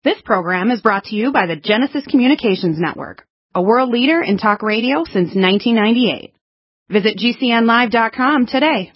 This program is brought to you by the Genesis Communications Network, a world leader in talk radio since 1998. Visit GCNlive.com today.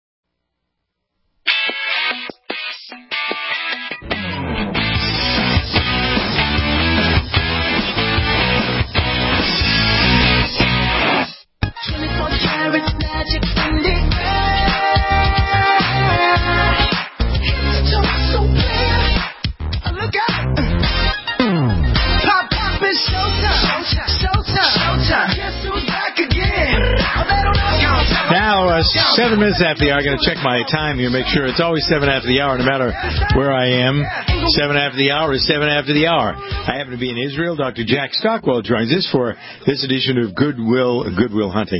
Now, 7 minutes after the hour. I'm going to check my time here, make sure it's always 7 after the hour, no matter where I am. 7 after the hour is 7 after the hour. I happen to be in Israel. Dr. Jack Stockwell joins us for this edition of Goodwill Hunting.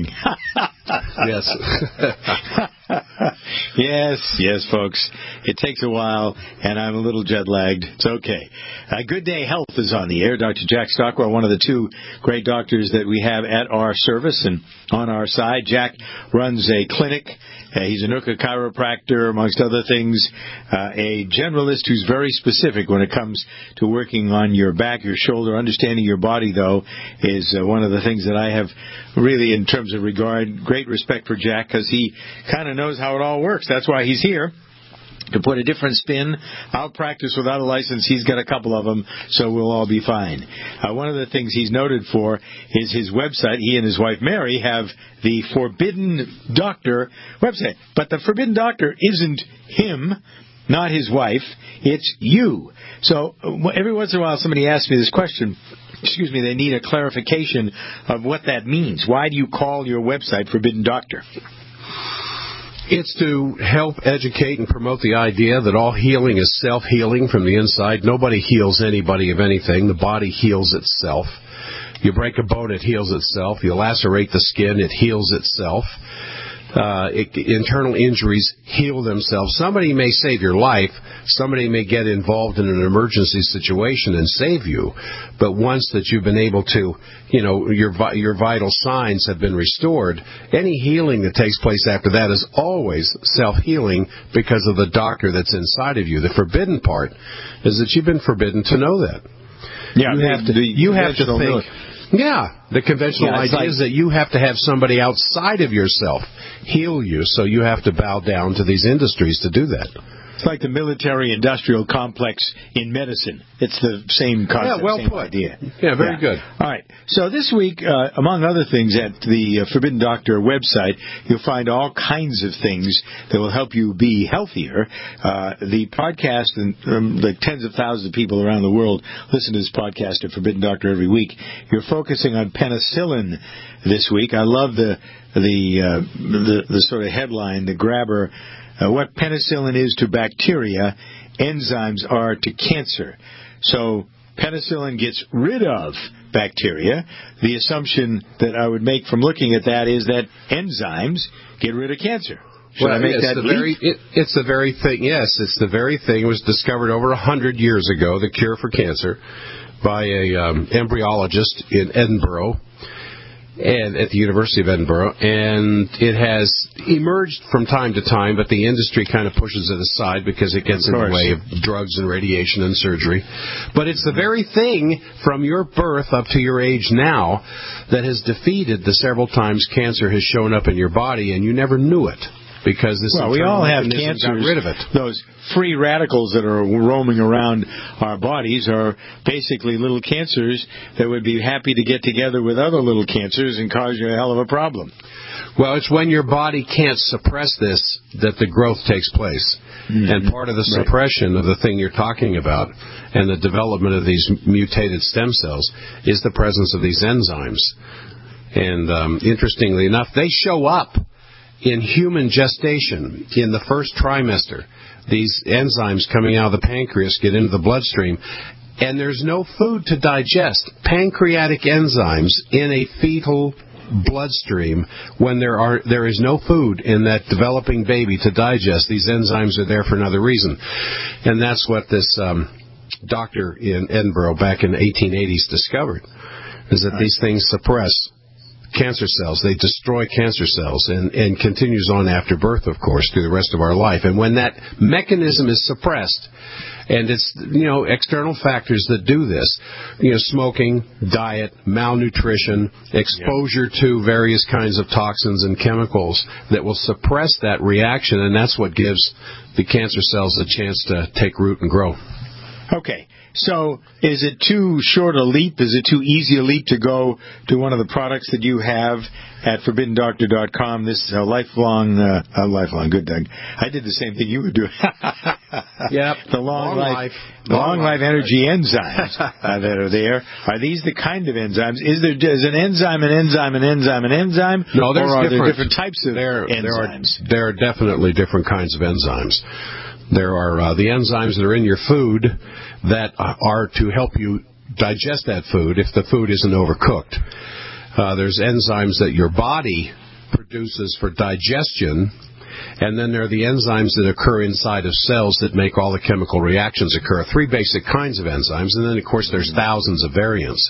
Yes. Yes, folks. It takes a while, and I'm a little jet-lagged. It's okay. Good Day Health is on the air. Dr. Jack Stockwell, one of the two great doctors that we have at our service and on our side. Jack runs a clinic. He's a Nuka chiropractor, amongst other things, a generalist who's very specific when it comes to working on your back, your shoulder. Understanding your body, though, is one of the things that I have really, in terms of regard, great respect for Jack, because he kind of knows how it all works. That's why he's here. To put a different spin. I'll practice without a license. He's got a couple of them, so we'll all be fine. One of the things he's noted for is his website. He and his wife, Mary, have the Forbidden Doctor website. But the Forbidden Doctor isn't him, not his wife. It's you. So every once in a while somebody asks me this question. Excuse me, they need a clarification of what that means. Why do you call your website Forbidden Doctor? It's to help educate and promote the idea that all healing is self-healing from the inside. Nobody heals anybody of anything. The body heals itself. You break a bone, it heals itself. You lacerate the skin, it heals itself. Internal injuries heal themselves. Somebody may save your life. Somebody may get involved in an emergency situation and save you. But once that you've been able to, your vital signs have been restored, any healing that takes place after that is always self-healing because of the doctor that's inside of you. The forbidden part is that you've been forbidden to know that. Yeah, you have to think. Yeah, the conventional idea is that you have to have somebody outside of yourself heal you, so you have to bow down to these industries to do that. It's like the military-industrial complex in medicine. It's the same concept, same idea. Yeah, very good. All right. So this week, among other things, at the Forbidden Doctor website, you'll find all kinds of things that will help you be healthier. The podcast, and the tens of thousands of people around the world listen to this podcast at Forbidden Doctor every week. You're focusing on penicillin this week. I love the sort of headline, the grabber. What penicillin is to bacteria, enzymes are to cancer. So penicillin gets rid of bacteria. The assumption that I would make from looking at that is that enzymes get rid of cancer. Should I make that leap? It's the very thing. Yes, it's the very thing. It was discovered over 100 years ago, the cure for cancer, by a embryologist in Edinburgh. And at the University of Edinburgh, and it has emerged from time to time, but the industry kind of pushes it aside because it gets in the way of drugs and radiation and surgery. But it's the very thing from your birth up to your age now that has defeated the several times cancer has shown up in your body, and you never knew it. Because this we all have cancers. Got rid of it. Those free radicals that are roaming around our bodies are basically little cancers that would be happy to get together with other little cancers and cause you a hell of a problem. Well, it's when your body can't suppress this that the growth takes place. Mm-hmm. And part of the suppression of the thing you're talking about and the development of these mutated stem cells is the presence of these enzymes. And interestingly enough, they show up in human gestation, in the first trimester. These enzymes coming out of the pancreas get into the bloodstream, and there's no food to digest. Pancreatic enzymes in a fetal bloodstream, when there is no food in that developing baby to digest, these enzymes are there for another reason. And that's what this doctor in Edinburgh back in the 1880s discovered, is that these things suppress cancer cells. They destroy cancer cells and continues on after birth, of course, through the rest of our life. And when that mechanism is suppressed, and it's, external factors that do this, smoking, diet, malnutrition, exposure to various kinds of toxins and chemicals that will suppress that reaction, and that's what gives the cancer cells a chance to take root and grow. Okay. So is it too short a leap? Is it too easy a leap to go to one of the products that you have at ForbiddenDoctor.com? This is a lifelong, good, Doug. I did the same thing you were doing. Yep. The long life energy enzymes that are there. Are these the kind of enzymes? Is an enzyme an enzyme an enzyme an enzyme? No, or are there different types of enzymes? There are definitely different kinds of enzymes. There are the enzymes that are in your food that are to help you digest that food if the food isn't overcooked. There's enzymes that your body produces for digestion, and then there are the enzymes that occur inside of cells that make all the chemical reactions occur. 3 basic kinds of enzymes, and then, of course, there's thousands of variants.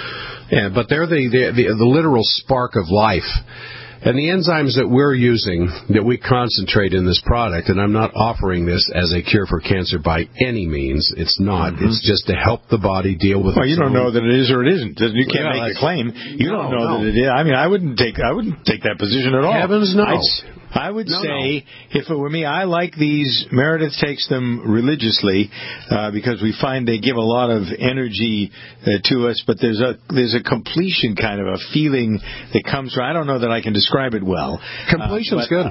But they're the literal spark of life. And the enzymes that we're using, that we concentrate in this product, and I'm not offering this as a cure for cancer by any means. It's not. Mm-hmm. It's just to help the body deal with. Well, you don't know that it is or it isn't. You can't make the claim. You don't know that it is. I mean, I wouldn't take that position at all. Heavens no. I would say, if it were me, I like these. Meredith takes them religiously because we find they give a lot of energy to us, but there's a completion kind of a feeling that comes from. I don't know that I can describe it well. Completion's good.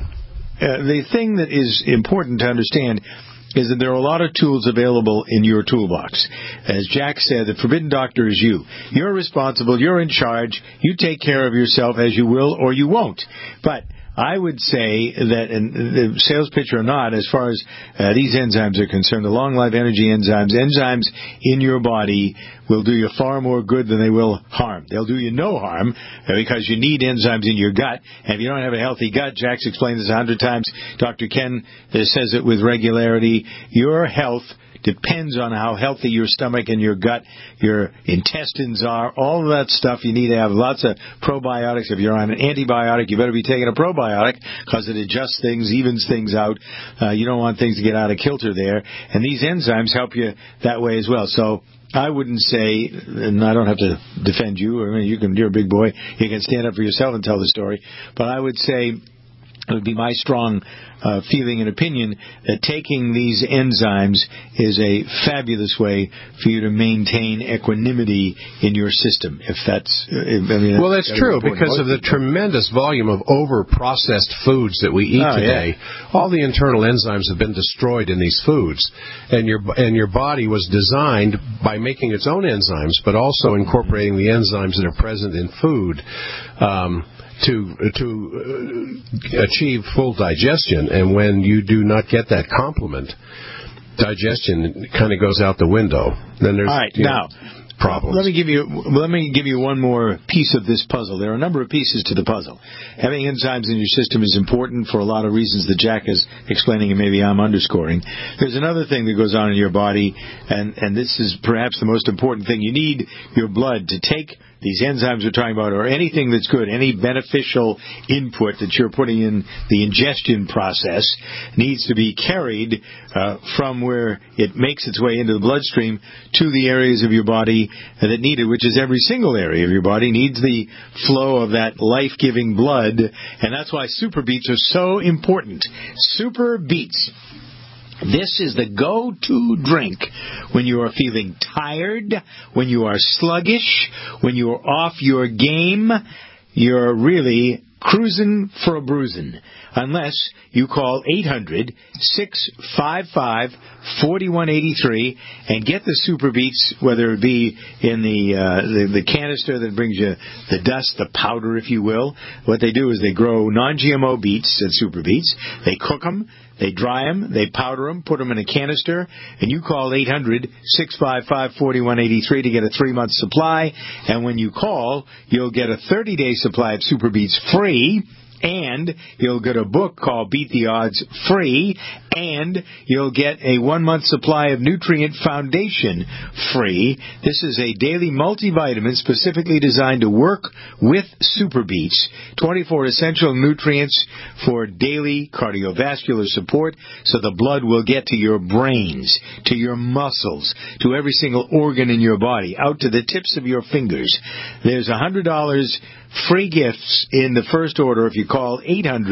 The thing that is important to understand is that there are a lot of tools available in your toolbox. As Jack said, the Forbidden Doctor is you. You're responsible. You're in charge. You take care of yourself as you will or you won't. But I would say that, and the sales pitch or not, as far as these enzymes are concerned, the long-life energy enzymes in your body will do you far more good than they will harm. They'll do you no harm because you need enzymes in your gut. And if you don't have a healthy gut, Jack's explained this 100 times, Dr. Ken says it with regularity, your health depends on how healthy your stomach and your gut, your intestines are, all of that stuff. You need to have lots of probiotics. If you're on an antibiotic, you better be taking a probiotic because it adjusts things, evens things out. You don't want things to get out of kilter there. And these enzymes help you that way as well. So I wouldn't say, and I don't have to defend you, I mean, you're a big boy, you can stand up for yourself and tell the story, but I would say it would be my strong feeling and opinion that taking these enzymes is a fabulous way for you to maintain equanimity in your system. That's true because of the tremendous volume of over-processed foods that we eat today. Yeah. All the internal enzymes have been destroyed in these foods, and your body was designed by making its own enzymes, but also incorporating the enzymes that are present in food. To achieve full digestion, and when you do not get that complement, digestion kind of goes out the window. Then there's problems. Let me give you one more piece of this puzzle. There are a number of pieces to the puzzle. Having enzymes in your system is important for a lot of reasons that Jack is explaining, and maybe I'm underscoring. There's another thing that goes on in your body, and this is perhaps the most important thing. You need your blood to take these enzymes we're talking about, or anything that's good, any beneficial input that you're putting in the ingestion process needs to be carried from where it makes its way into the bloodstream to the areas of your body that need it, which is every single area of your body needs the flow of that life-giving blood, and that's why Super Beets are so important. Super Beets. This is the go-to drink when you are feeling tired, when you are sluggish, when you are off your game. You're really cruising for a bruising. Unless you call 800-655-4183 and get the Super Beets, whether it be in the canister that brings you the dust, the powder, if you will. What they do is they grow non-GMO beets at Super Beets. They cook them. They dry them, they powder them, put them in a canister, and you call 800-655-4183 to get a 3-month supply. And when you call, you'll get a 30-day supply of Super Beets free, and you'll get a book called Beat the Odds free, And you'll get a 1-month supply of Nutrient Foundation free. This is a daily multivitamin specifically designed to work with Super Beets. 24 essential nutrients for daily cardiovascular support so the blood will get to your brains, to your muscles, to every single organ in your body, out to the tips of your fingers. There's $100 free gifts in the first order if you call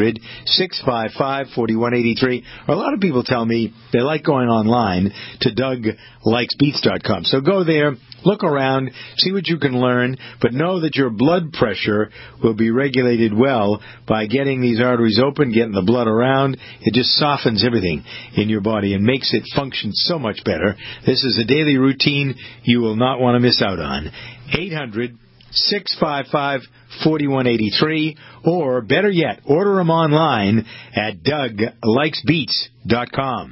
800-655-4183. Or a lot of people tell me they like going online to DougLikesBeats.com. So go there, look around, see what you can learn, but know that your blood pressure will be regulated well by getting these arteries open, getting the blood around. It just softens everything in your body and makes it function so much better. This is a daily routine you will not want to miss out on. 800-655-4183, or better yet, order them online at DougLikesBeats.com.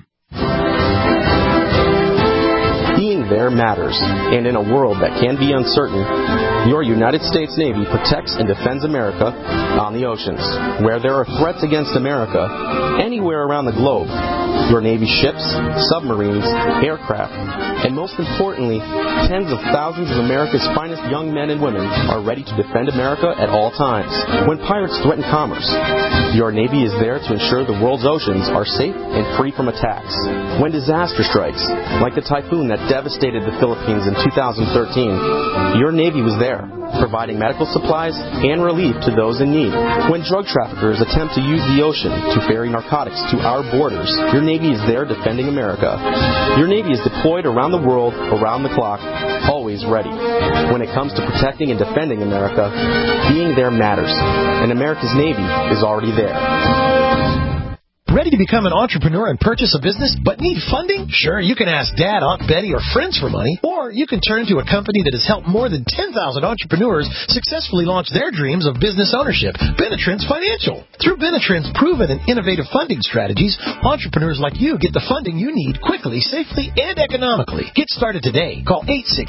Being there matters, and in a world that can be uncertain, your United States Navy protects and defends America on the oceans. Where there are threats against America, anywhere around the globe, your Navy ships, submarines, aircraft, and most importantly, tens of thousands of America's finest young men and women are ready to defend America at all times. When pirates threaten commerce, your Navy is there to ensure the world's oceans are safe and free from attacks. When disaster strikes, like the typhoon that devastated the Philippines in 2013, your Navy was there, providing medical supplies and relief to those in need. When drug traffickers attempt to use the ocean to ferry narcotics to our borders, your Navy is there defending America. Your Navy is deployed around the world, around the clock, always ready. When it comes to protecting and defending America, being there matters, and America's Navy is already there. Ready to become an entrepreneur and purchase a business, but need funding? Sure, you can ask Dad, Aunt Betty, or friends for money, or you can turn to a company that has helped more than 10,000 entrepreneurs successfully launch their dreams of business ownership, Benetrends Financial. Through Benetrends' proven and innovative funding strategies, entrepreneurs like you get the funding you need quickly, safely, and economically. Get started today. Call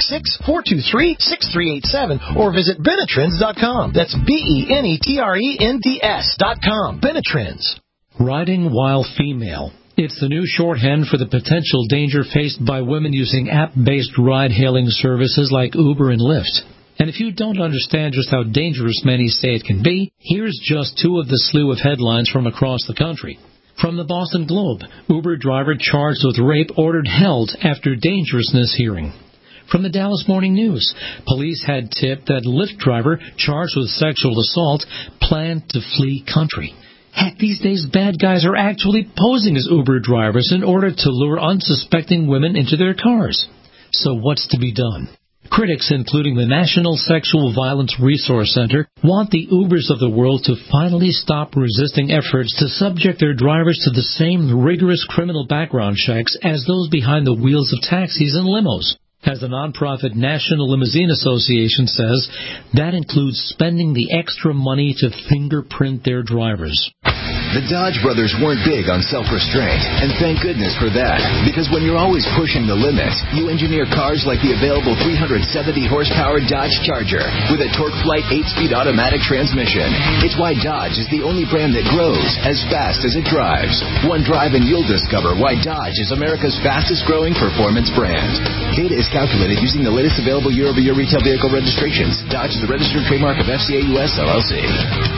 866-423-6387 or visit Benetrends.com. That's BENETRENDS.com. Benetrends. Riding while female. It's the new shorthand for the potential danger faced by women using app-based ride-hailing services like Uber and Lyft. And if you don't understand just how dangerous many say it can be, here's just two of the slew of headlines from across the country. From the Boston Globe, Uber driver charged with rape ordered held after dangerousness hearing. From the Dallas Morning News, police had tipped that Lyft driver charged with sexual assault planned to flee country. Heck, these days bad guys are actually posing as Uber drivers in order to lure unsuspecting women into their cars. So what's to be done? Critics, including the National Sexual Violence Resource Center, want the Ubers of the world to finally stop resisting efforts to subject their drivers to the same rigorous criminal background checks as those behind the wheels of taxis and limos. As the nonprofit National Limousine Association says, that includes spending the extra money to fingerprint their drivers. The Dodge brothers weren't big on self-restraint, and thank goodness for that, because when you're always pushing the limit, you engineer cars like the available 370-horsepower Dodge Charger with a Torque Flight 8-speed automatic transmission. It's why Dodge is the only brand that grows as fast as it drives. One drive and you'll discover why Dodge is America's fastest-growing performance brand. Data is calculated using the latest available year-over-year retail vehicle registrations. Dodge is the registered trademark of FCA US LLC.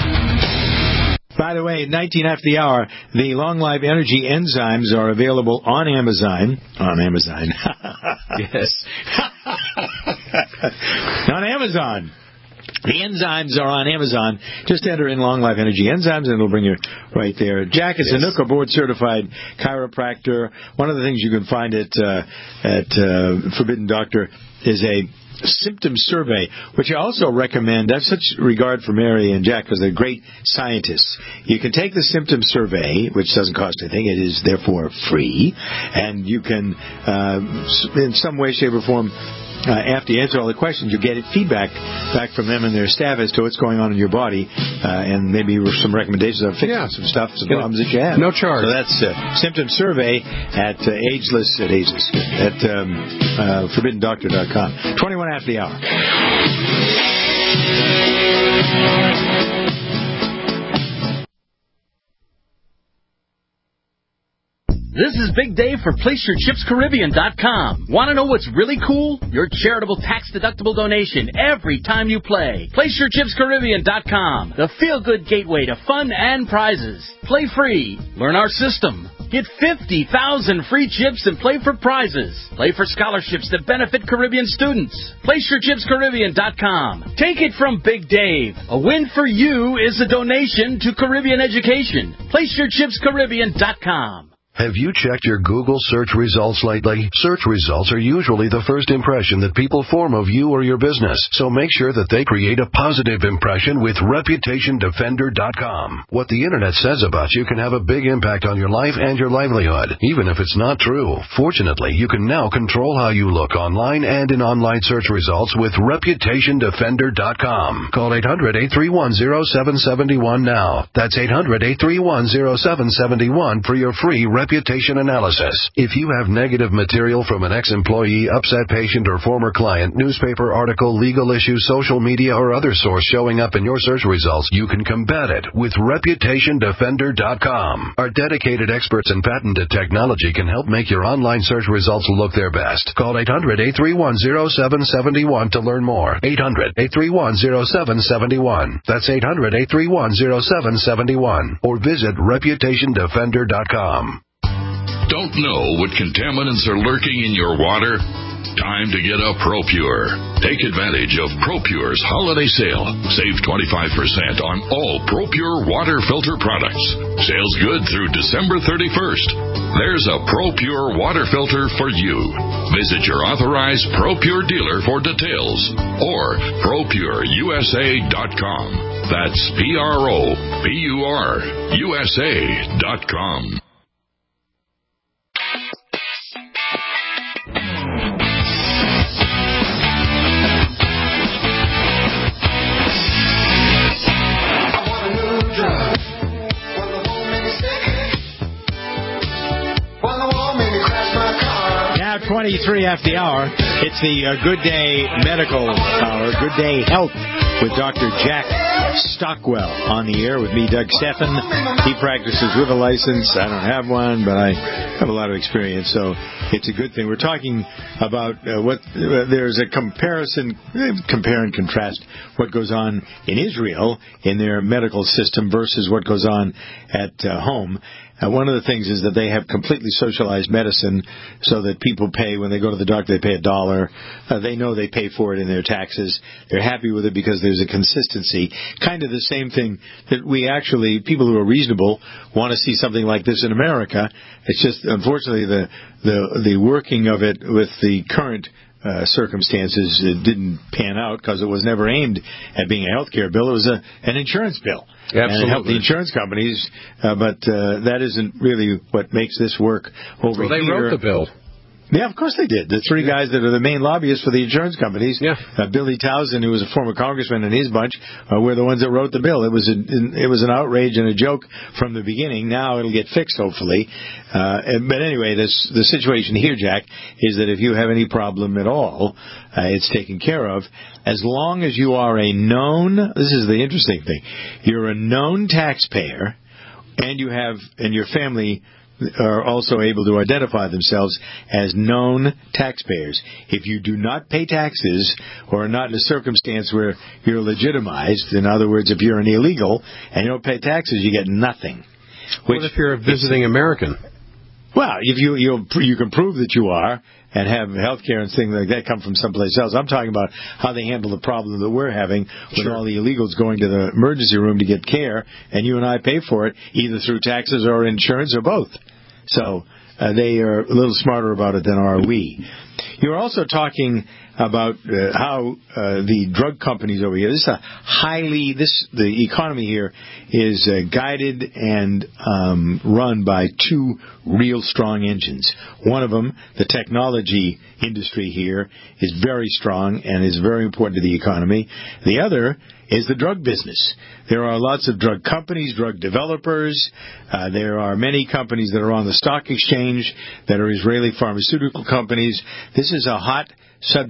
By the way, at 19 after the hour, the Long Life Energy enzymes are available on Amazon. On Amazon. Yes. On Amazon. The enzymes are on Amazon. Just enter in Long Life Energy enzymes, and it'll bring you right there. Jack is a NUCA board-certified chiropractor. One of the things you can find at Forbidden Doctor is a symptom survey, which I also recommend. I have such regard for Mary and Jack because they're great scientists. You can take the symptom survey, which doesn't cost anything. It is therefore free, and you can, in some way, shape, or form, after you answer all the questions, you get feedback back from them and their staff as to what's going on in your body, and maybe some recommendations on fixing some stuff, some problems that you have. No charge. So that's symptom survey at ForbiddonDoctor.com. 21 after the hour. This is Big Dave for PlaceYourChipsCaribbean.com. Want to know what's really cool? Your charitable tax-deductible donation every time you play. PlaceYourChipsCaribbean.com, the feel-good gateway to fun and prizes. Play free. Learn our system. Get 50,000 free chips and play for prizes. Play for scholarships that benefit Caribbean students. PlaceYourChipsCaribbean.com. Take it from Big Dave. A win for you is a donation to Caribbean education. PlaceYourChipsCaribbean.com. Have you checked your Google search results lately? Search results are usually the first impression that people form of you or your business, so make sure that they create a positive impression with ReputationDefender.com. What the Internet says about you can have a big impact on your life and your livelihood, even if it's not true. Fortunately, you can now control how you look online and in online search results with ReputationDefender.com. Call 800-831-0771 now. That's 800-831-0771 for your free reputation analysis. If you have negative material from an ex-employee, upset patient, or former client, newspaper article, legal issue, social media, or other source showing up in your search results, you can combat it with ReputationDefender.com. Our dedicated experts in patented technology can help make your online search results look their best. Call 800-831-0771 to learn more. 800-831-0771. That's 800-831-0771. Or visit ReputationDefender.com. Don't know what contaminants are lurking in your water? Time to get a ProPure. Take advantage of ProPure's holiday sale. Save 25% on all ProPure water filter products. Sales good through December 31st. There's a ProPure water filter for you. Visit your authorized ProPure dealer for details or ProPureUSA.com. That's ProPureUSA.com. Now 23 after the hour. It's the Good Day Medical Hour, Good Day Health with Dr. Jack Stockwell on the air with me, Doug Steffen. He practices with a license. I don't have one, but I have a lot of experience, so it's a good thing. We're talking about there's a comparison, compare and contrast what goes on in Israel in their medical system versus what goes on at home. One of the things is that they have completely socialized medicine so that people pay, when they go to the doctor, they pay $1. They know they pay for it in their taxes. They're happy with it because there's a consistency. Kind of the same thing that we actually, people who are reasonable, want to see something like this in America. It's just, unfortunately, the working of it with the current circumstances, it didn't pan out because it was never aimed at being a health care bill. It was an insurance bill. Absolutely. And it helped the insurance companies, but that isn't really what makes this work over here. Well, they wrote the bill. Yeah, of course they did. The three guys that are the main lobbyists for the insurance companies, Billy Towson, who was a former congressman, and his bunch, were the ones that wrote the bill. It was an outrage and a joke from the beginning. Now it'll get fixed, hopefully. But anyway, the situation here, Jack, is that if you have any problem at all, it's taken care of. As long as you are a known, this is the interesting thing, you're a known taxpayer, and your family are also able to identify themselves as known taxpayers. If you do not pay taxes or are not in a circumstance where you're legitimized, in other words, if you're an illegal and you don't pay taxes, you get nothing. What if you're a visiting American? Well, if you can prove that you are and have health care and things like that come from someplace else. I'm talking about how they handle the problem that we're having with all the illegals going to the emergency room to get care, and you and I pay for it either through taxes or insurance or both. So they are a little smarter about it than are we. You're also talking about how the drug companies over here. The economy here is guided and run by two real strong engines. One of them, the technology industry here, is very strong and is very important to the economy. The other is the drug business. There are lots of drug companies, drug developers. There are many companies that are on the stock exchange that are Israeli pharmaceutical companies. This is a hot subject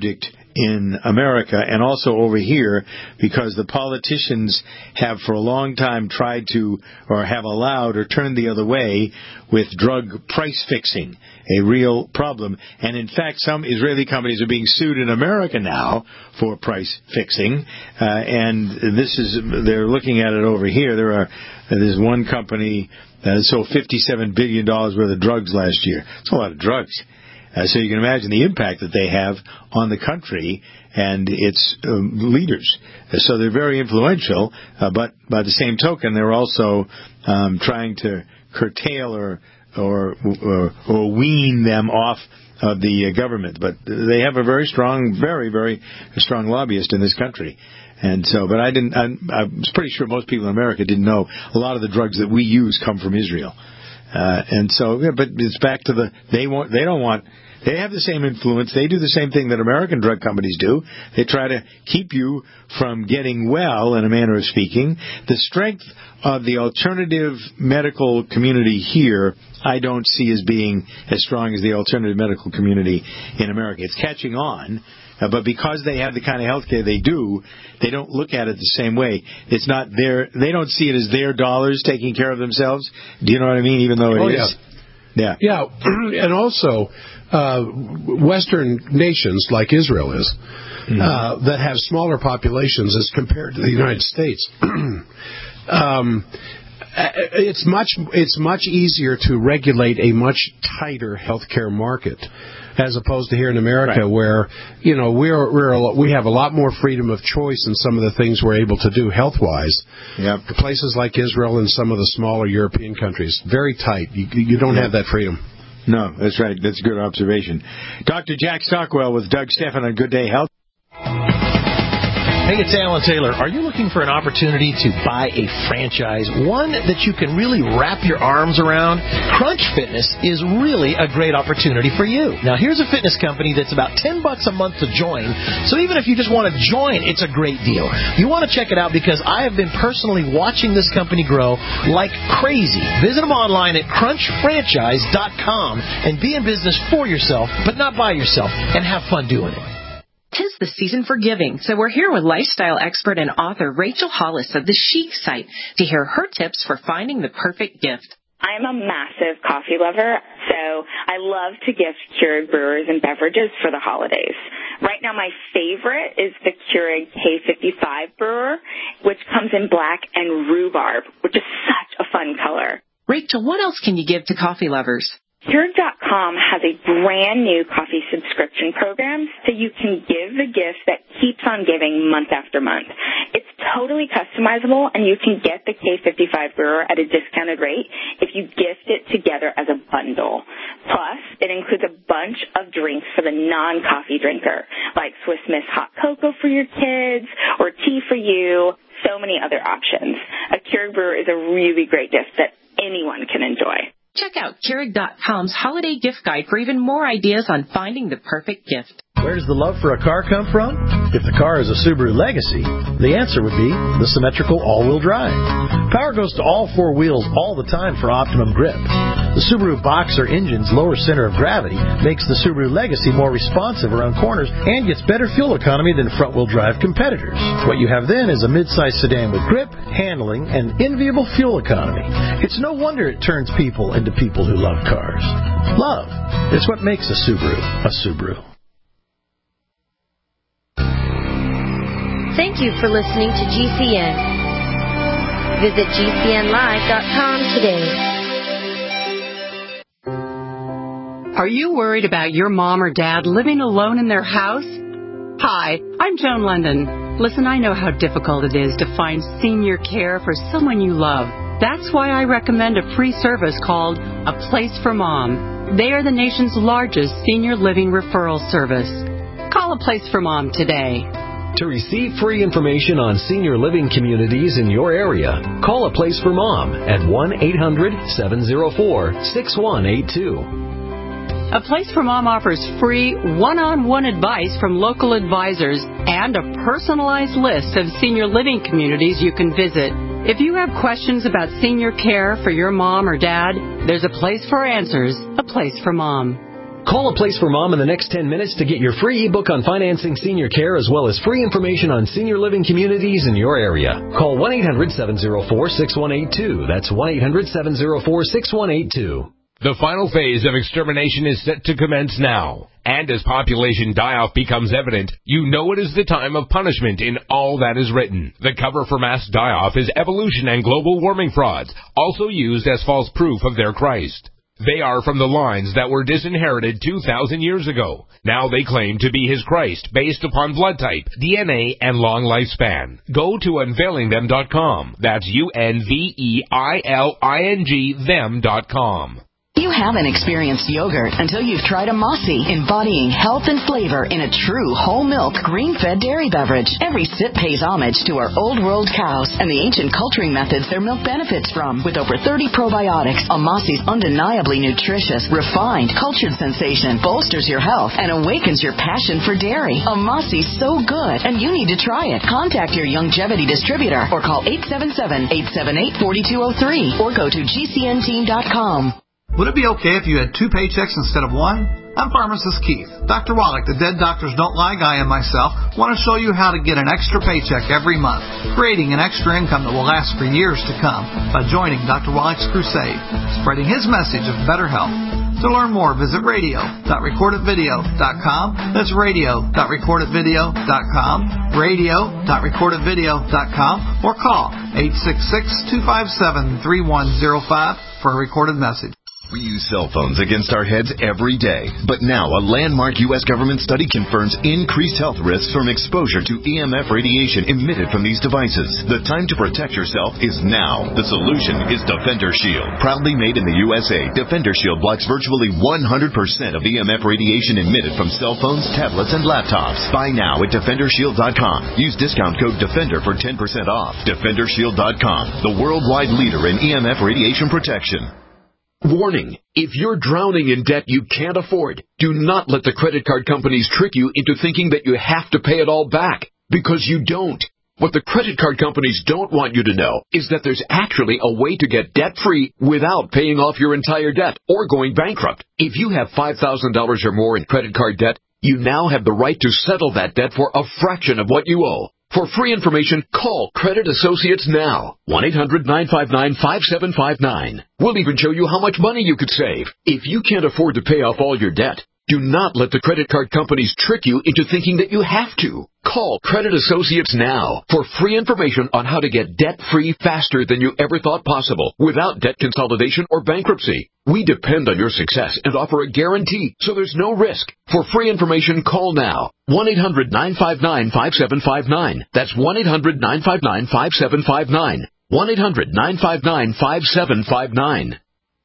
in America and also over here, because the politicians have for a long time tried to, or have allowed, or turned the other way with drug price fixing, a real problem. And in fact, some Israeli companies are being sued in America now for price fixing, and they're looking at it over here. There's one company that sold $57 billion worth of drugs last year. It's a lot of drugs. So you can imagine the impact that they have on the country and its leaders. So they're very influential, but by the same token, they're also trying to curtail or wean them off of the government. But they have a very strong, very, very strong lobbyist in this country. And so, but I was pretty sure most people in America didn't know a lot of the drugs that we use come from Israel. And so, yeah, but it's back to they have the same influence. They do the same thing that American drug companies do. They try to keep you from getting well, in a manner of speaking. The strength of the alternative medical community here, I don't see as being as strong as the alternative medical community in America. It's catching on. But because they have the kind of health care they do, they don't look at it the same way. It's not they don't see it as their dollars taking care of themselves. Do you know what I mean? Even though it is. Yeah. Yeah. And also, Western nations like Israel is, that have smaller populations as compared to the United States, it's much easier to regulate a much tighter healthcare market, as opposed to here in America, right, where we have a lot more freedom of choice in some of the things we're able to do health-wise. Yep. Places like Israel and some of the smaller European countries, very tight. You don't have that freedom. No, that's right. That's a good observation. Dr. Jack Stockwell with Doug Stephan on Good Day Health. Hey, it's Alan Taylor. Are you looking for an opportunity to buy a franchise, one that you can really wrap your arms around? Crunch Fitness is really a great opportunity for you. Now, here's a fitness company that's about $10 a month to join, so even if you just want to join, it's a great deal. You want to check it out because I have been personally watching this company grow like crazy. Visit them online at crunchfranchise.com and be in business for yourself, but not by yourself, and have fun doing it. 'Tis the season for giving, so we're here with lifestyle expert and author Rachel Hollis of The Chic Site to hear her tips for finding the perfect gift. I'm a massive coffee lover, so I love to gift Keurig brewers and beverages for the holidays. Right now, my favorite is the Keurig K55 brewer, which comes in black and rhubarb, which is such a fun color. Rachel, what else can you give to coffee lovers? Keurig.com has a brand new coffee subscription program, so you can give the gift that keeps on giving month after month. It's totally customizable, and you can get the K55 brewer at a discounted rate if you gift it together as a bundle. Plus, it includes a bunch of drinks for the non-coffee drinker, like Swiss Miss hot cocoa for your kids or tea for you, so many other options. A Keurig brewer is a really great gift that anyone can enjoy. Check out Keurig.com's holiday gift guide for even more ideas on finding the perfect gift. Where does the love for a car come from? If the car is a Subaru Legacy, the answer would be the symmetrical all-wheel drive. Power goes to all four wheels all the time for optimum grip. The Subaru Boxer engine's lower center of gravity makes the Subaru Legacy more responsive around corners and gets better fuel economy than front-wheel drive competitors. What you have then is a mid-size sedan with grip, handling, and enviable fuel economy. It's no wonder it turns people into people who love cars. Love is what makes a Subaru a Subaru. Thank you for listening to GCN. Visit GCNlive.com today. Are you worried about your mom or dad living alone in their house? Hi, I'm Joan London. Listen, I know how difficult it is to find senior care for someone you love. That's why I recommend a free service called A Place for Mom. They are the nation's largest senior living referral service. Call A Place for Mom today. To receive free information on senior living communities in your area, call A Place for Mom at 1-800-704-6182. A Place for Mom offers free one-on-one advice from local advisors and a personalized list of senior living communities you can visit. If you have questions about senior care for your mom or dad, there's a place for answers, A Place for Mom. Call A Place for Mom in the next 10 minutes to get your free ebook on financing senior care as well as free information on senior living communities in your area. Call 1-800-704-6182. That's 1-800-704-6182. The final phase of extermination is set to commence now. And as population die-off becomes evident, you know it is the time of punishment in all that is written. The cover for mass die-off is evolution and global warming frauds, also used as false proof of their Christ. They are from the lines that were disinherited 2,000 years ago. Now they claim to be his Christ based upon blood type, DNA, and long lifespan. Go to unveilingthem.com. That's UNVEILING them.com. You haven't experienced yogurt until you've tried a Mossy, embodying health and flavor in a true whole milk, green-fed dairy beverage. Every sip pays homage to our old world cows and the ancient culturing methods their milk benefits from. With over 30 probiotics, a Mossy's undeniably nutritious, refined, cultured sensation bolsters your health and awakens your passion for dairy. A Mossy's so good, and you need to try it. Contact your Youngevity distributor or call 877-878-4203 or go to GCNteam.com. Would it be okay if you had 2 paychecks instead of 1? I'm pharmacist Keith. Dr. Wallach, the Dead Doctors Don't Lie guy, and myself want to show you how to get an extra paycheck every month, creating an extra income that will last for years to come by joining Dr. Wallach's crusade, spreading his message of better health. To learn more, visit radio.recordedvideo.com. That's radio.recordedvideo.com, radio.recordedvideo.com, or call 866-257-3105 for a recorded message. We use cell phones against our heads every day. But now a landmark U.S. government study confirms increased health risks from exposure to EMF radiation emitted from these devices. The time to protect yourself is now. The solution is Defender Shield. Proudly made in the USA, Defender Shield blocks virtually 100% of EMF radiation emitted from cell phones, tablets, and laptops. Buy now at DefenderShield.com. Use discount code DEFENDER for 10% off. DefenderShield.com, the worldwide leader in EMF radiation protection. Warning, if you're drowning in debt you can't afford, do not let the credit card companies trick you into thinking that you have to pay it all back, because you don't. What the credit card companies don't want you to know is that there's actually a way to get debt-free without paying off your entire debt or going bankrupt. If you have $5,000 or more in credit card debt, you now have the right to settle that debt for a fraction of what you owe. For free information, call Credit Associates now. 1-800-959-5759. We'll even show you how much money you could save. If you can't afford to pay off all your debt, do not let the credit card companies trick you into thinking that you have to. Call Credit Associates now for free information on how to get debt-free faster than you ever thought possible without debt consolidation or bankruptcy. We depend on your success and offer a guarantee, so there's no risk. For free information, call now. 1-800-959-5759. That's 1-800-959-5759. 1-800-959-5759.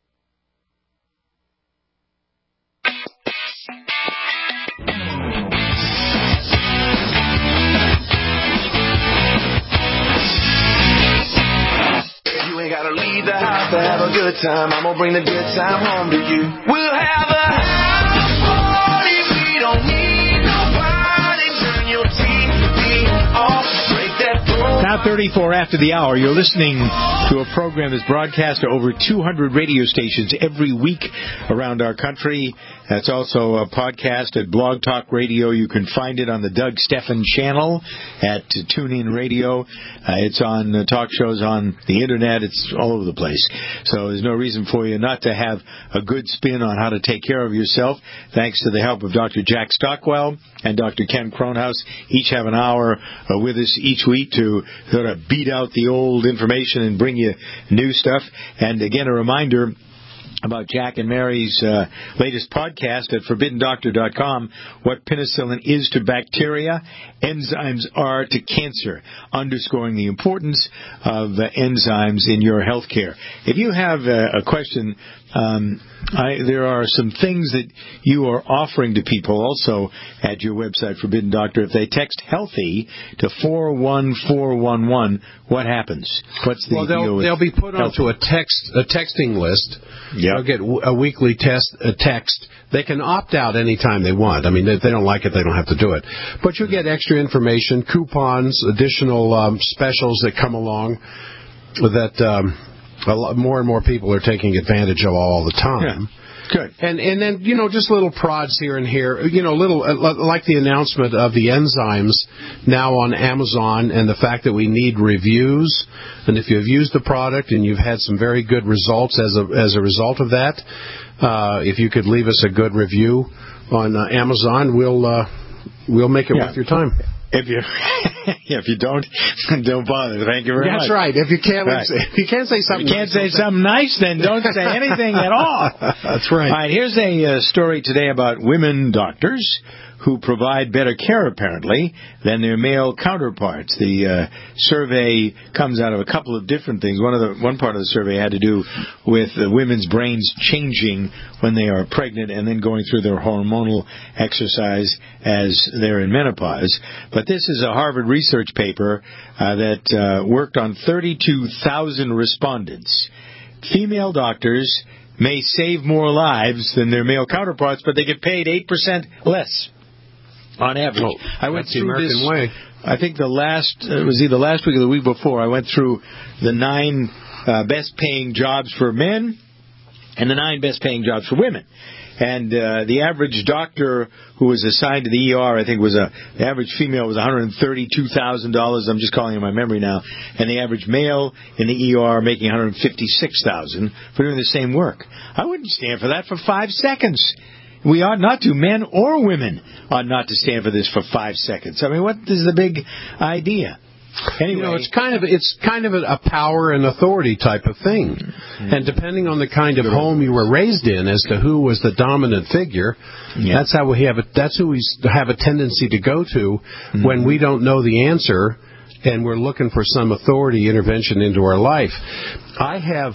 Gotta leave the house to have a good time. I'm gonna bring the good time home to you. We'll have a house party. We don't need nobody. Turn your TV off. Break that phone. Now 34 after the hour, you're listening to a program that's broadcast to over 200 radio stations every week around our country. That's also a podcast at Blog Talk Radio. You can find it on the Doug Steffen channel at TuneIn Radio. It's on talk shows on the Internet. It's all over the place. So there's no reason for you not to have a good spin on how to take care of yourself. Thanks to the help of Dr. Jack Stockwell and Dr. Ken Kronhaus. Each have an hour with us each week to sort of beat out the old information and bring you new stuff. And again, a reminder about Jack and Mary's latest podcast at ForbiddenDoctor.com, what penicillin is to bacteria, enzymes are to cancer, underscoring the importance of enzymes in your health care. If you have a question, there are some things that you are offering to people also at your website, Forbidden Doctor. If they text HEALTHY to 41411, what happens? What's the deal with they'll be put onto a texting list. Yep. They'll get a weekly text. They can opt out anytime they want. I mean, if they don't like it, they don't have to do it. But you get extra information, coupons, additional specials that come along that more and more people are taking advantage of all the time. Good. And then, just little prods here and here, little, like the announcement of the enzymes now on Amazon and the fact that we need reviews. And if you've used the product and you've had some very good results as a result of that, if you could leave us a good review on Amazon, we'll make it worth your time. If you don't bother. Thank you very much. That's right. If you can't say something, nice, then don't say anything at all. That's right. All right. Here's a story today about women doctors who provide better care, apparently, than their male counterparts. The survey comes out of a couple of different things. One part of the survey had to do with women's brains changing when they are pregnant and then going through their hormonal exercise as they're in menopause. But this is a Harvard research paper that worked on 32,000 respondents. Female doctors may save more lives than their male counterparts, but they get paid 8% less. On average. I went through the American way. I think it was either last week or the week before, I went through the 9 best-paying jobs for men and the 9 best-paying jobs for women. And the average doctor who was assigned to the ER, I think the average female was $132,000. I'm just calling it my memory now. And the average male in the ER making $156,000 for doing the same work. I wouldn't stand for that for 5 seconds. We ought not to. Men or women ought not to stand for this for 5 seconds. I mean, what is the big idea? Anyway, it's kind of a power and authority type of thing. Mm-hmm. And depending on the kind of home you were raised in as to who was the dominant figure, that's who we have a tendency to go to when we don't know the answer and we're looking for some authority intervention into our life. I have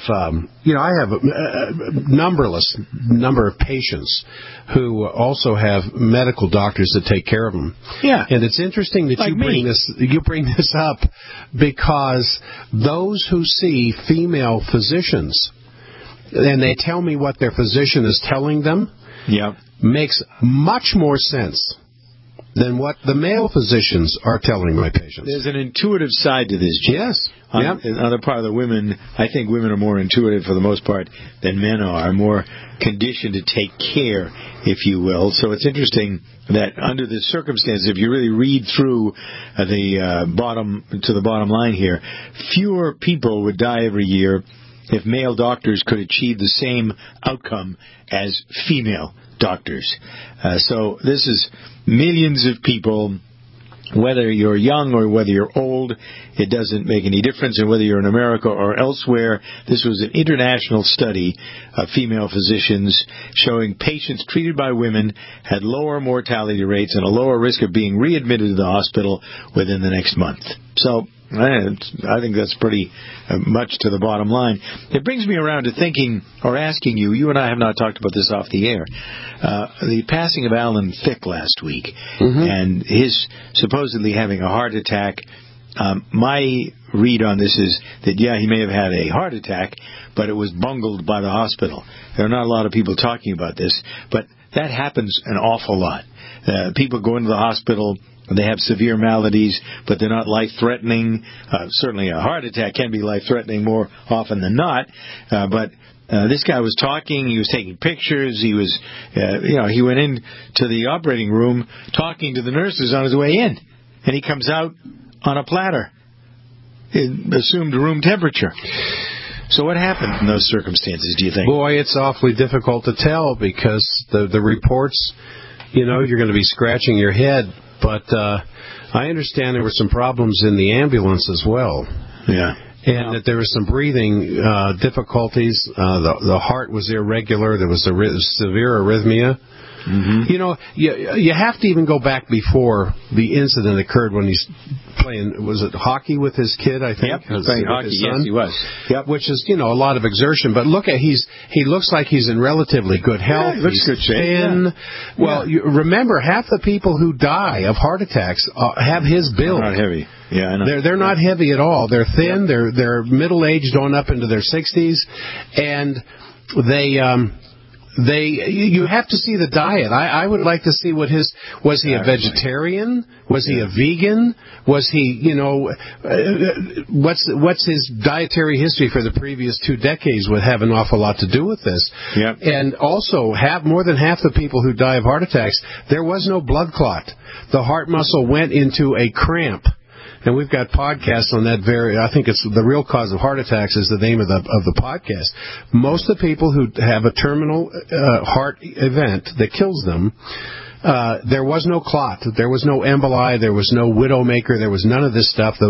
a number of patients who also have medical doctors that take care of them. Yeah. And it's interesting that you bring this up because those who see female physicians and they tell me what their physician is telling them makes much more sense than what the male physicians are telling my patients. There's an intuitive side to this, Jim. Yes. On the other part of the women, I think women are more intuitive for the most part than men are, more conditioned to take care, if you will. So it's interesting that under the circumstances, if you really read through the bottom line here, fewer people would die every year if male doctors could achieve the same outcome as female doctors. So this is millions of people, whether you're young or whether you're old, it doesn't make any difference. And whether you're in America or elsewhere, this was an international study of female physicians showing patients treated by women had lower mortality rates and a lower risk of being readmitted to the hospital within the next month. So I think that's pretty much to the bottom line. It brings me around to thinking or asking you and I have not talked about this off the air, the passing of Alan Thicke last week and his supposedly having a heart attack. My read on this is that, he may have had a heart attack, but it was bungled by the hospital. There are not a lot of people talking about this, but that happens an awful lot. People go into the hospital, they have severe maladies, but they're not life-threatening. Certainly a heart attack can be life-threatening more often than not, but this guy was talking, he was taking pictures, he was, he went into the operating room talking to the nurses on his way in, and he comes out on a platter, assumed room temperature. So what happened in those circumstances, do you think? Boy, it's awfully difficult to tell because the reports, you're going to be scratching your head. But I understand there were some problems in the ambulance as well. Yeah. And that there was some breathing difficulties. The heart was irregular. There was severe arrhythmia. You have to even go back before the incident occurred when he's playing, was it hockey with his kid, I think? Yep, he was playing hockey, yes, he was. Yep. Which is, a lot of exertion. But look he looks like he's in relatively good health. Yeah, he looks good shape. Thin. Yeah. Well, you remember, half the people who die of heart attacks have his build. They're not heavy. Yeah, I know. They're not heavy at all. They're thin. They're middle-aged, on up into their 60s, and you have to see the diet. I would like to see was he a vegetarian? Was he a vegan? Was he, what's his dietary history for the previous 2 decades would have an awful lot to do with this. Yep. And also, more than half the people who die of heart attacks, there was no blood clot. The heart muscle went into a cramp. And we've got podcasts on that I think it's The Real Cause of Heart Attacks is the name of the podcast. Most of the people who have a terminal heart event that kills them, there was no clot, there was no emboli, there was no widowmaker, there was none of this stuff.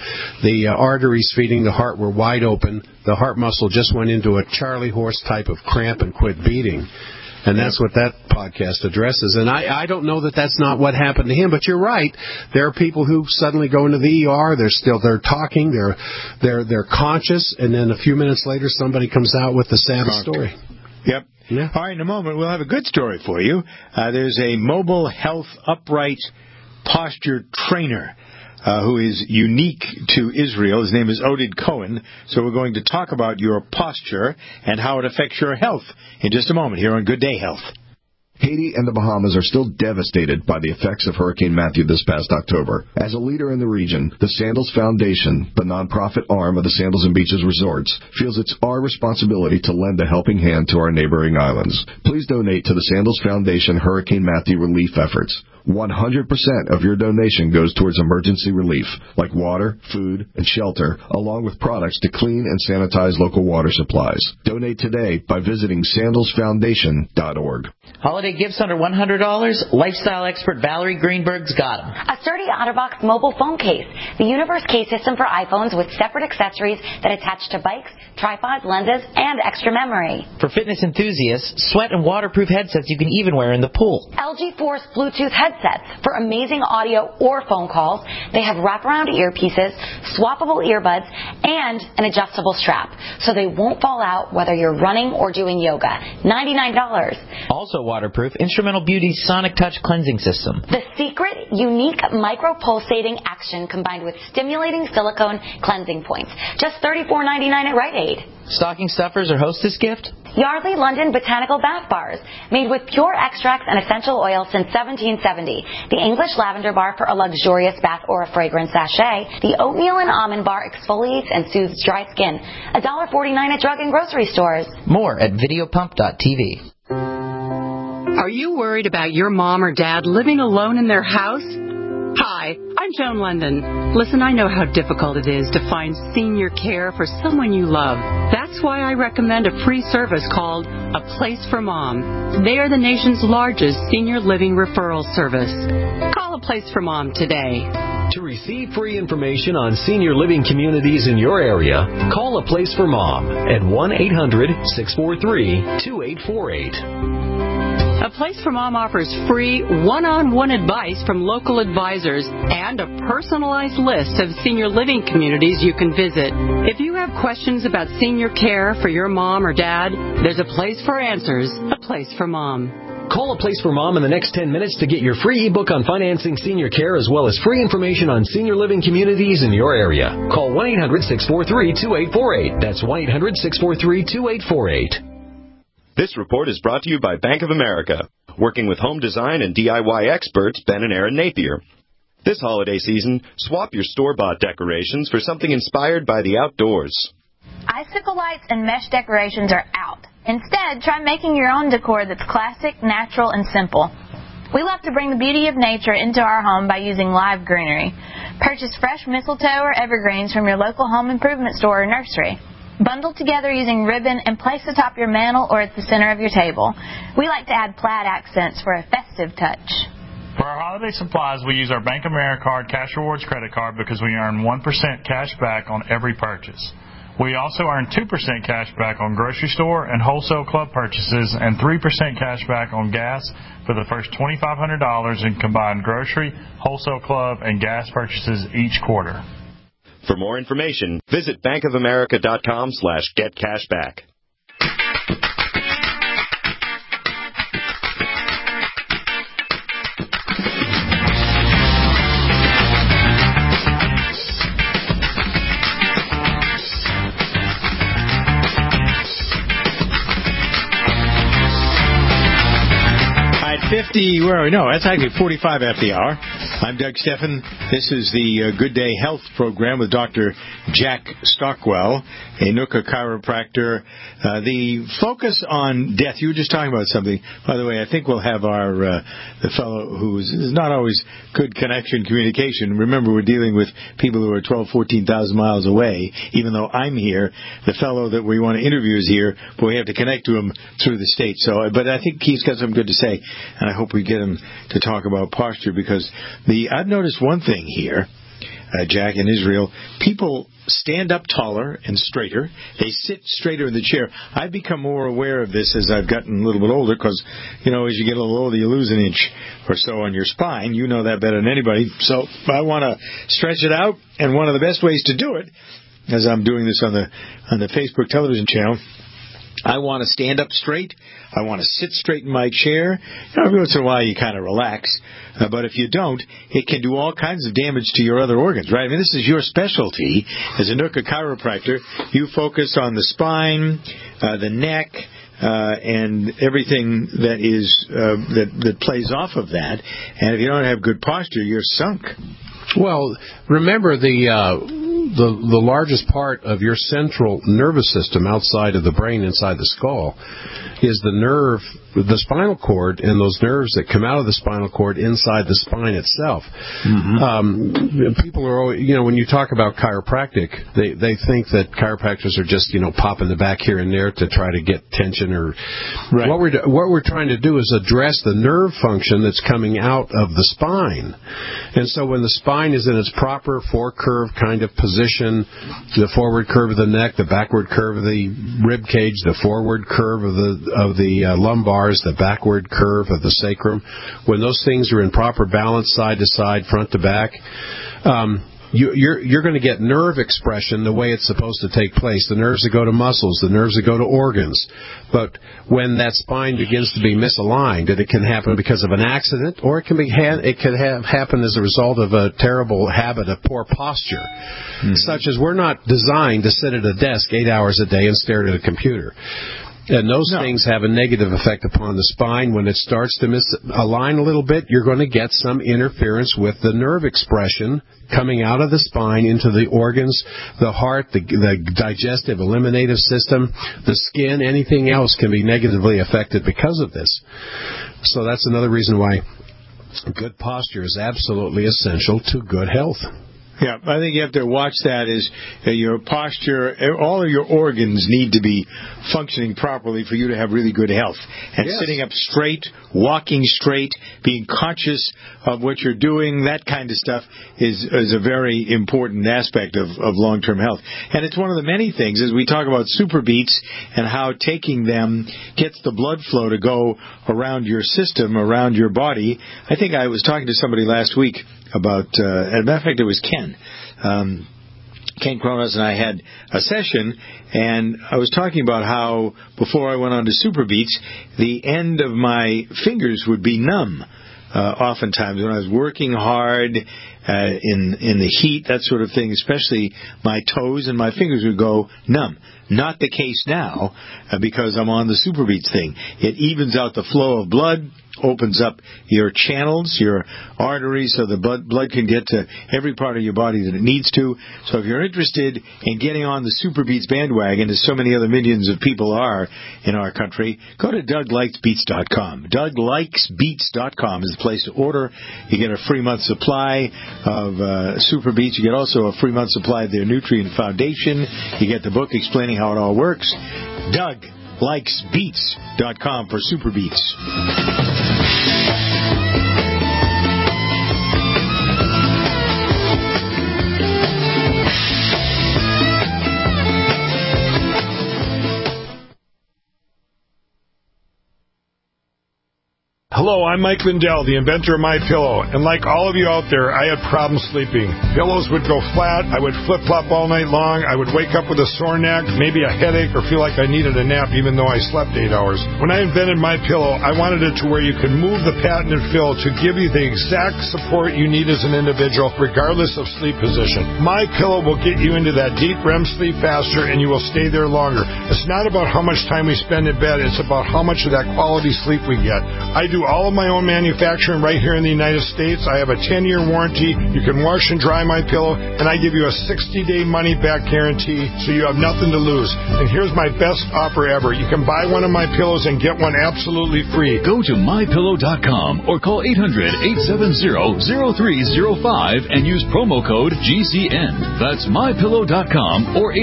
The arteries feeding the heart were wide open. The heart muscle just went into a Charlie horse type of cramp and quit beating. And that's what that podcast addresses. And I don't know that that's not what happened to him, but you're right. There are people who suddenly go into the ER. They're talking. They're conscious, and then a few minutes later, somebody comes out with the saddest story. Yep. Yeah. All right. In a moment, we'll have a good story for you. There's a mobile health upright posture trainer who is unique to Israel. His name is Oded Cohen. So we're going to talk about your posture and how it affects your health in just a moment here on Good Day Health. Haiti and the Bahamas are still devastated by the effects of Hurricane Matthew this past October. As a leader in the region, the Sandals Foundation, the nonprofit arm of the Sandals and Beaches Resorts, feels it's our responsibility to lend a helping hand to our neighboring islands. Please donate to the Sandals Foundation Hurricane Matthew relief efforts. 100% of your donation goes towards emergency relief, like water, food, and shelter, along with products to clean and sanitize local water supplies. Donate today by visiting sandalsfoundation.org. Holiday gifts under $100? Lifestyle expert Valerie Greenberg's got them. A sturdy OtterBox mobile phone case. The Universe case system for iPhones with separate accessories that attach to bikes, tripods, lenses, and extra memory. For fitness enthusiasts, sweat and waterproof headsets you can even wear in the pool. LG Force Bluetooth headsets for amazing audio or phone calls. They have wraparound earpieces, swappable earbuds, and an adjustable strap, so they won't fall out whether you're running or doing yoga. $99. Also waterproof, Instrumental Beauty's Sonic Touch cleansing system. The Secret unique micro-pulsating action combined with stimulating silicone cleansing points. Just $34.99 at Rite Aid. Stocking stuffers or hostess gift? Yardley London Botanical Bath Bars, made with pure extracts and essential oils since 1770. The English Lavender Bar for a luxurious bath or a fragrance sachet. The Oatmeal and Almond Bar exfoliates and soothes dry skin. $1.49 at drug and grocery stores. More at videopump.tv. Are you worried about your mom or dad living alone in their house? Hi, I'm Joan London. Listen, I know how difficult it is to find senior care for someone you love. That's why I recommend a free service called A Place for Mom. They are the nation's largest senior living referral service. Call A Place for Mom today. To receive free information on senior living communities in your area, call A Place for Mom at 1-800-643-2848. A Place for Mom offers free one-on-one advice from local advisors and a personalized list of senior living communities you can visit. If you have questions about senior care for your mom or dad, there's a place for answers, A Place for Mom. Call A Place for Mom in the next 10 minutes to get your free ebook on financing senior care as well as free information on senior living communities in your area. Call 1-800-643-2848. That's 1-800-643-2848. This report is brought to you by Bank of America, working with home design and DIY experts Ben and Aaron Napier. This holiday season, swap your store-bought decorations for something inspired by the outdoors. Icicle lights and mesh decorations are out. Instead, try making your own decor that's classic, natural, and simple. We love to bring the beauty of nature into our home by using live greenery. Purchase fresh mistletoe or evergreens from your local home improvement store or nursery. Bundle together using ribbon and place atop your mantel or at the center of your table. We like to add plaid accents for a festive touch. For our holiday supplies, we use our Bank of America Card Cash Rewards credit card because we earn 1% cash back on every purchase. We also earn 2% cash back on grocery store and wholesale club purchases and 3% cash back on gas for the first $2,500 in combined grocery, wholesale club, and gas purchases each quarter. For more information, visit bankofamerica.com/getcashback. where are we? No, that's actually 45 after the hour. I'm Doug Steffen. This is the Good Day Health program with Dr. Jack Stockwell, a Nooka chiropractor. The focus on death, you were just talking about something. By the way, I think we'll have the fellow who's not always good connection communication. Remember, we're dealing with people who are 12, 14,000 miles away. Even though I'm here, the fellow that we want to interview is here, but we have to connect to him through the state. So, but I think he's got something good to say, and I hope we get him to talk about posture, because I've noticed one thing here, Jack, in Israel, people stand up taller and straighter. They sit straighter in the chair. I've become more aware of this as I've gotten a little bit older, because, as you get a little older, you lose an inch or so on your spine. You know that better than anybody. So I want to stretch it out, and one of the best ways to do it, as I'm doing this on the Facebook television channel, I want to stand up straight. I want to sit straight in my chair. Every once in a while you kind of relax. But if you don't, it can do all kinds of damage to your other organs, right? I mean, this is your specialty. As a Nooka chiropractor, you focus on the spine, the neck, and everything that is that plays off of that. And if you don't have good posture, you're sunk. Well, remember the largest part of your central nervous system outside of the brain, inside the skull, is the spinal cord, and those nerves that come out of the spinal cord inside the spine itself. Mm-hmm. People are always, when you talk about chiropractic, they think that chiropractors are just, popping the back here and there to try to get tension or. Right. What we're trying to do is address the nerve function that's coming out of the spine. And so when the spine is in its proper four-curve kind of position, the forward curve of the neck, the backward curve of the rib cage, the forward curve of the lumbars, the backward curve of the sacrum, when those things are in proper balance, side to side, front to back, you're going to get nerve expression the way it's supposed to take place. The nerves that go to muscles, the nerves that go to organs. But when that spine begins to be misaligned, it can happen because of an accident, or it can happen as a result of a terrible habit of poor posture, such as we're not designed to sit at a desk 8 hours a day and stare at a computer. And those things have a negative effect upon the spine. When it starts to misalign a little bit, you're going to get some interference with the nerve expression coming out of the spine into the organs, the heart, the digestive, eliminative system, the skin, anything else can be negatively affected because of this. So that's another reason why good posture is absolutely essential to good health. Yeah, I think you have to watch that as your posture, all of your organs need to be functioning properly for you to have really good health. And sitting up straight, walking straight, being conscious of what you're doing, that kind of stuff is a very important aspect of long-term health. And it's one of the many things, as we talk about super beats and how taking them gets the blood flow to go around your system, around your body. I think I was talking to somebody last week about, as a matter of fact, it was Ken. Ken Kronos and I had a session, and I was talking about how before I went on to Super Beats, the end of my fingers would be numb. Oftentimes when I was working hard in the heat, that sort of thing, especially my toes and my fingers would go numb. Not the case now because I'm on the Super Beats thing. It evens out the flow of blood, opens up your channels, your arteries, so the blood can get to every part of your body that it needs to. So if you're interested in getting on the Super Beats bandwagon, as so many other millions of people are in our country, go to DougLikesBeats.com. DougLikesBeats.com is the place to order. You get a free month supply of Super Beats. You get also a free month supply of their Nutrient Foundation. You get the book explaining how it all works. DougLikesBeats.com for Super Beats. Hello, I'm Mike Lindell, the inventor of MyPillow, and like all of you out there, I had problems sleeping. Pillows would go flat, I would flip-flop all night long, I would wake up with a sore neck, maybe a headache, or feel like I needed a nap even though I slept 8 hours. When I invented MyPillow, I wanted it to where you could move the patented fill to give you the exact support you need as an individual, regardless of sleep position. MyPillow will get you into that deep REM sleep faster, and you will stay there longer. It's not about how much time we spend in bed, it's about how much of that quality sleep we get. I do all all of my own manufacturing right here in the United States. I have a 10-year warranty. You can wash and dry my pillow, and I give you a 60-day money-back guarantee, so you have nothing to lose. And here's my best offer ever. You can buy one of my pillows and get one absolutely free. Go to mypillow.com or call 800-870-0305 and use promo code GCN. That's mypillow.com or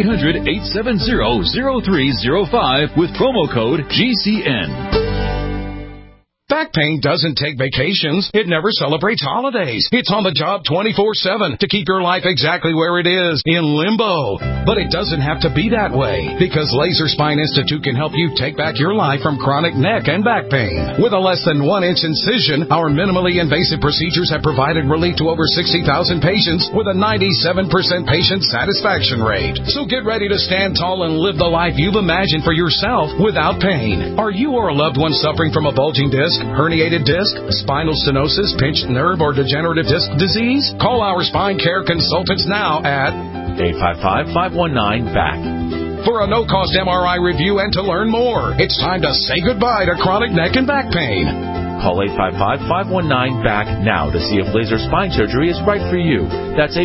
800-870-0305 with promo code GCN. Back pain doesn't take vacations. It never celebrates holidays. It's on the job 24/7 to keep your life exactly where it is, in limbo. But it doesn't have to be that way, because Laser Spine Institute can help you take back your life from chronic neck and back pain. With a less than 1-inch incision, our minimally invasive procedures have provided relief to over 60,000 patients with a 97% patient satisfaction rate. So get ready to stand tall and live the life you've imagined for yourself without pain. Are you or a loved one suffering from a bulging disc, herniated disc, spinal stenosis, pinched nerve, or degenerative disc disease? Call our spine care consultants now at 855-519-BACK. For a no-cost MRI review and to learn more. It's time to say goodbye to chronic neck and back pain. Call 855-519-BACK now to see if laser spine surgery is right for you. That's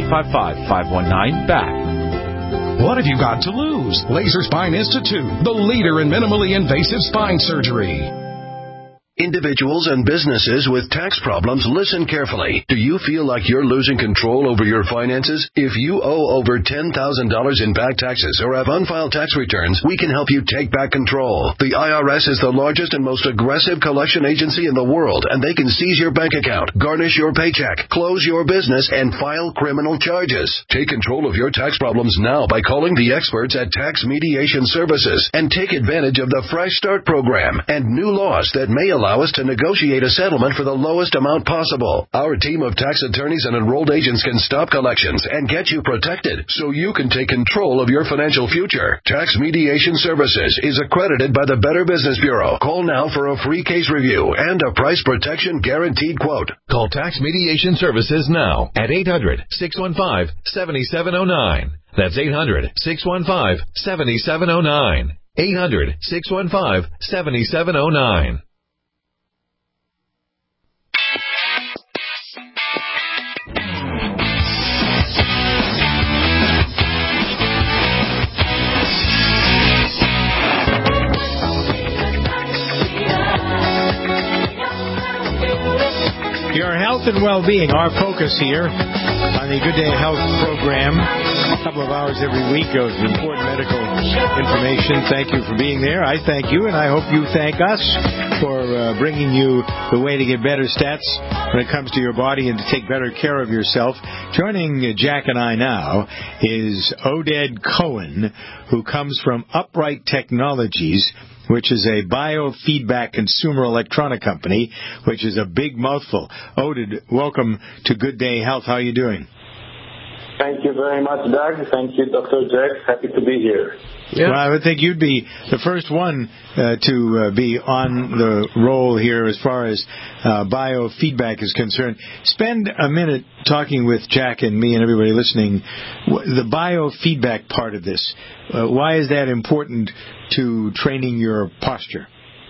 855-519-BACK. What have you got to lose? Laser Spine Institute, the leader in minimally invasive spine surgery. Individuals and businesses with tax problems, listen carefully. Do you feel like you're losing control over your finances? If you owe over $10,000 in back taxes or have unfiled tax returns, we can help you take back control. The IRS is the largest and most aggressive collection agency in the world, and they can seize your bank account, garnish your paycheck, close your business, and file criminal charges. Take control of your tax problems now by calling the experts at Tax Mediation Services and take advantage of the Fresh Start program and new laws that may allow us to negotiate a settlement for the lowest amount possible. Our team of tax attorneys and enrolled agents can stop collections and get you protected so you can take control of your financial future. Tax Mediation Services is accredited by the Better Business Bureau. Call now for a free case review and a price protection guaranteed quote. Call Tax Mediation Services now at 800-615-7709. That's 800-615-7709. 800-615-7709. Your health and well-being, our focus here on the Good Day Health program. A couple of hours every week of important medical information. Thank you for being there. I thank you, and I hope you thank us for bringing you the way to get better stats when it comes to your body and to take better care of yourself. Joining Jack and I now is Oded Cohen, who comes from Upright Technologies, which is a biofeedback consumer electronic company, which is a big mouthful. Oded, welcome to Good Day Health. How are you doing? Thank you very much, Doug. Thank you, Dr. Jack. Happy to be here. Yeah. Well, I would think you'd be the first one to be on the roll here as far as biofeedback is concerned. Spend a minute talking with Jack and me and everybody listening. The biofeedback part of this, why is that important to training your posture?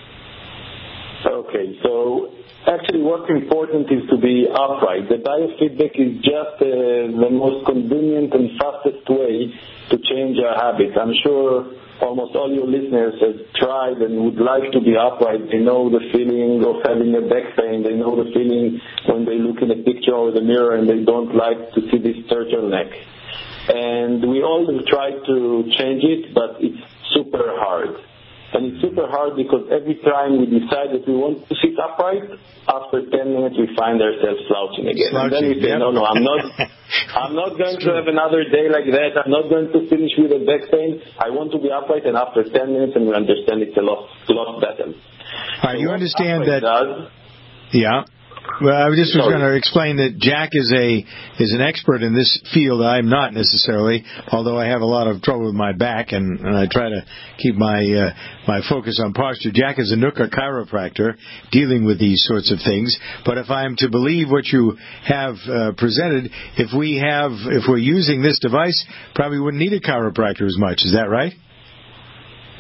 Okay, so actually what's important is to be upright. The biofeedback is just the most convenient and fastest way to change our habits. I'm sure almost all your listeners have tried and would like to be upright. They know the feeling of having a back pain. They know the feeling when they look in a picture or the mirror and they don't like to see this turtleneck. And we all have tried to change it, but it's super hard. And it's super hard because every time we decide that we want to sit upright, after 10 minutes we find ourselves slouching again. And then we say, no, I'm not going to have another day like that. I'm not going to finish with a back pain. I want to be upright, and after 10 minutes and we understand it's a lost battle. All right, you understand that... Yeah. Well, I just was going to explain that Jack is an expert in this field. I'm not necessarily, although I have a lot of trouble with my back, and I try to keep my focus on posture. Jack is a Nooka chiropractor dealing with these sorts of things. But if I am to believe what you have presented, if we're using this device, probably wouldn't need a chiropractor as much. Is that right?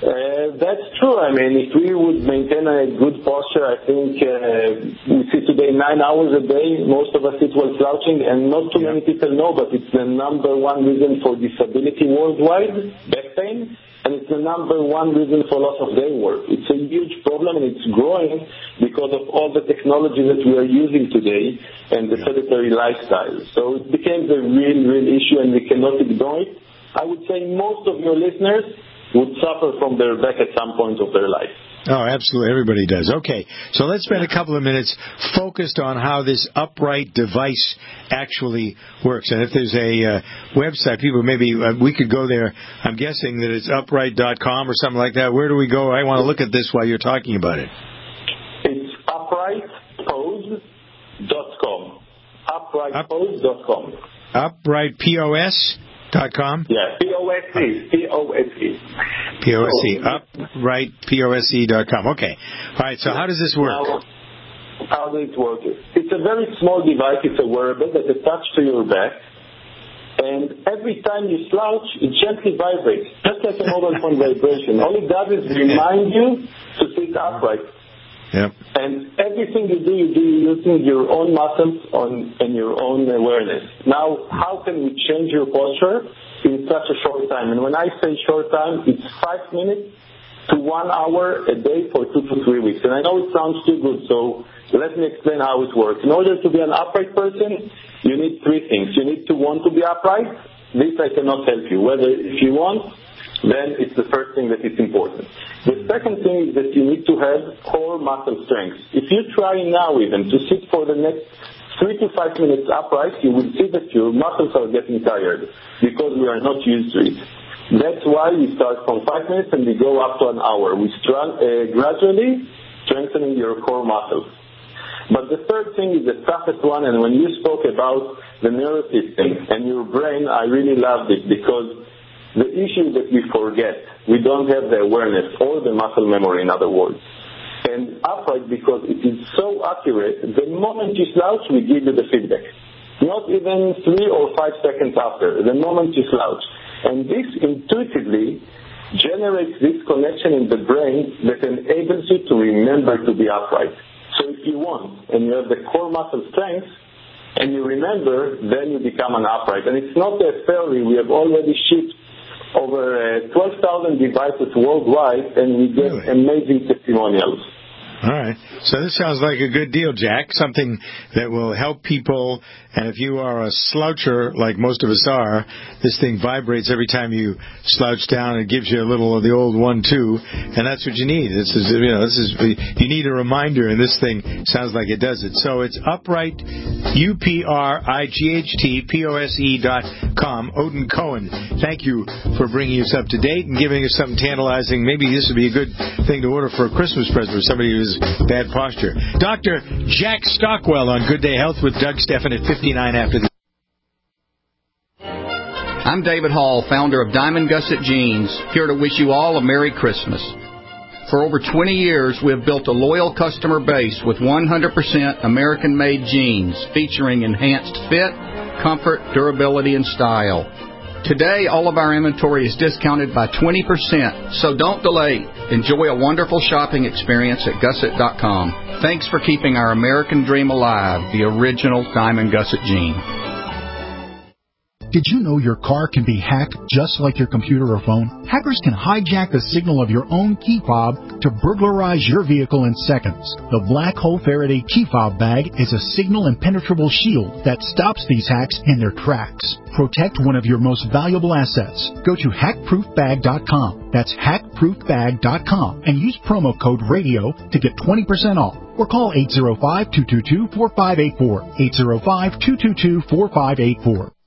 That's true. I mean, if we would maintain a good posture, I think we sit today 9 hours a day. Most of us sit while slouching, and not too many people know, but it's the number one reason for disability worldwide, back pain, and it's the number one reason for loss of day work. It's a huge problem, and it's growing because of all the technology that we are using today and the sedentary lifestyle. So it became a real, real issue, and we cannot ignore it. I would say most of your listeners would suffer from their back at some point of their life. Oh, absolutely. Everybody does. Okay. So let's spend a couple of minutes focused on how this upright device actually works. And if there's a website, people maybe we could go there. I'm guessing that it's upright.com or something like that. Where do we go? I want to look at this while you're talking about it. It's uprightpose.com. Uprightpose.com. Uprightpos.com? Yeah, P-O-S-E. P-O-S-E. Uprightpose.com. Okay. All right, so how does this work? How does it work? It's a very small device. It's a wearable that's attached to your back. And every time you slouch, it gently vibrates, just like a mobile phone vibration. All it does is remind you to sit upright. Yep. And everything you do using your own muscles and your own awareness. Now, how can we change your posture in such a short time? And when I say short time, it's 5 minutes to 1 hour a day for 2 to 3 weeks. And I know it sounds too good, so let me explain how it works. In order to be an upright person, you need 3 things. You need to want to be upright. This I cannot help you. Whether if you want, then it's the first thing that is important. The second thing is that you need to have core muscle strength. If you try now even to sit for the next 3 to 5 minutes upright, you will see that your muscles are getting tired because we are not used to it. That's why we start from 5 minutes and we go up to an hour. We gradually strengthening your core muscles. But the third thing is the toughest one, and when you spoke about the nervous system and your brain, I really loved it because the issue that we forget, we don't have the awareness or the muscle memory, in other words. And upright, because it is so accurate, the moment you slouch, we give you the feedback. Not even 3 or 5 seconds after, the moment you slouch. And this intuitively generates this connection in the brain that enables you to remember to be upright. So if you want, and you have the core muscle strength, and you remember, then you become an upright. And it's not a theory. We have already shipped over 12,000 devices worldwide, and we get amazing testimonials. All right. So this sounds like a good deal, Jack, something that will help people. And if you are a sloucher, like most of us are, this thing vibrates every time you slouch down. It gives you a little of the old 1-2, and that's what you need. You need a reminder, and this thing sounds like it does it. So it's upright, uprightpose.com. Odin Cohen, thank you for bringing us up to date and giving us something tantalizing. Maybe this would be a good thing to order for a Christmas present for somebody who's bad posture. Dr. Jack Stockwell on Good Day Health with Doug Steffen at 59 after the... I'm David Hall, founder of Diamond Gusset Jeans, here to wish you all a Merry Christmas. For over 20 years, we have built a loyal customer base with 100% American-made jeans featuring enhanced fit, comfort, durability, and style. Today, all of our inventory is discounted by 20%, so don't delay. Enjoy a wonderful shopping experience at Gusset.com. Thanks for keeping our American dream alive, the original Diamond Gusset jean. Did you know your car can be hacked just like your computer or phone? Hackers can hijack the signal of your own key fob to burglarize your vehicle in seconds. The Black Hole Faraday key fob bag is a signal impenetrable shield that stops these hacks in their tracks. Protect one of your most valuable assets. Go to hackproofbag.com. That's hackproofbag.com and use promo code RADIO to get 20% off. Or call 805-222-4584. 805-222-4584.